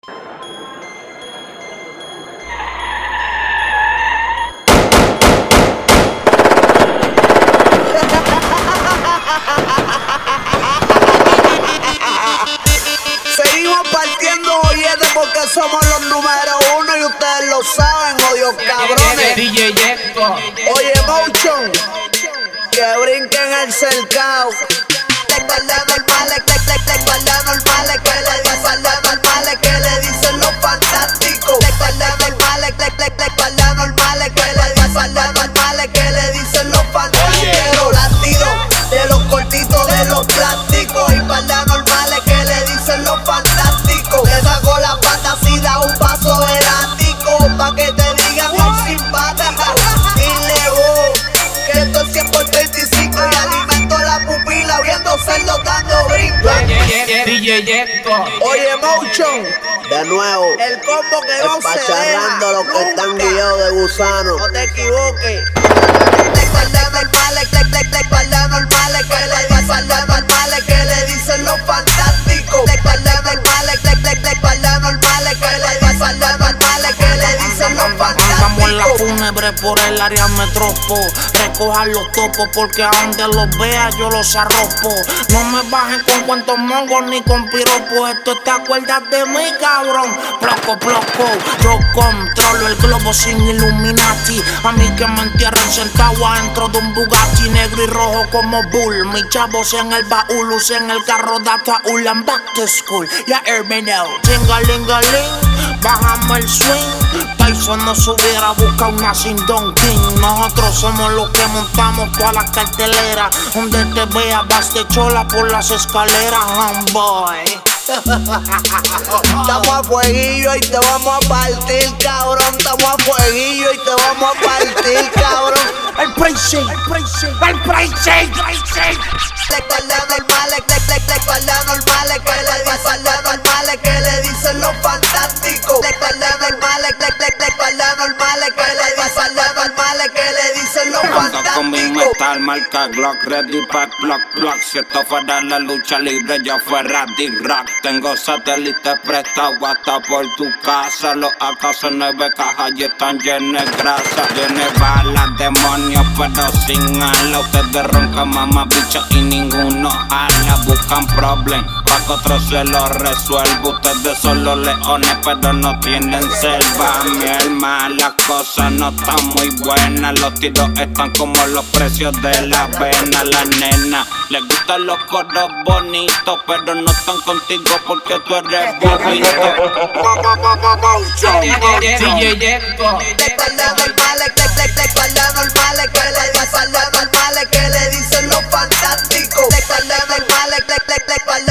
Seguimos partiendo billetes porque somos los número uno y ustedes lo saben, odios cabrones. DJ Yesco. Oye, Motion, que brinquen el cercao. Espalda normales, espalda normales, que le dicen espalda normales, que le dicen los fantásticos. Espalda normales, espalda normales, que le dicen espalda normales, que le dicen los fantásticos. Latidos de los cortitos de los plásticos y espalda normales, que le dicen los fantásticos. Te saco la pata si da un paso elástico, pa' que te digan el simpático. Dile vos que esto es 100 por 35 y alimento la pupila viendo cerdos dando brincos. DJ Yesco. Oye, Motion, De nuevo, el combo que no se deja espacharrando los que están nunca. guiados de gusano. No te equivoques. Espalda normales, espalda normales, que le dicen espalda normales, que le dicen los fantásticos. Espalda normales, espalda normales, que le dicen espalda normales, que le dicen los Andamos en la fantásticos. fúnebre por el área metropo. Recojan los topos porque a donde los vea yo los arropo. No me bajen con cuentos mongos ni con piropos. Esto te acuerdas de mí, cabrón. Ploco, yo controlo el globo sin Illuminati. A mí que me entierren sentado adentro de un Bugatti negro y rojo como Bull. Mis chavos en el baúl, en el carro de Ataúl. I'm back to school, ya me know. Chingalingaling, bájame el swing. Tyson no se hubiera buscado una sin Don King. Nosotros somos los que montamos toda la cartelera. Donde te veas vas de chola por las escaleras, homeboy. Estamos a fueguillo y te vamos a partir, cabrón. Estamos a fueguillo y te vamos a partir, cabrón. El precinct. Espalda normales, espalda normales, que le dicen espalda normales, que le dicen los fantásticos. Espalda normales, espalda normales, que le dicen espalda normales, que le dicen los Ando con mi fantásticos. metal, marca Glock, ready para block. Si esto fuera la lucha libre, yo fuera D-Rock. Tengo satélites prestados hasta por tu casa. Los AK-9 cajas y están llenos de grasa. Llenos de balas, demonios, pero sin ala. Ustedes roncan, mamá, bicho, y ninguno ala. Buscan problemas, pa' que otro se lo resuelva. Ustedes son los leones, pero no tienen selva. Mi hermana, las cosas no están muy buenas. Los tiros están como los precios de la avena. La nena les gustan los coros bonitos, pero no están contigo porque tú eres bobito. DJ Yesco. Espalda normales, espalda normales, que le dicen espalda normales, que le dicen los fantásticos. Espalda normales, espalda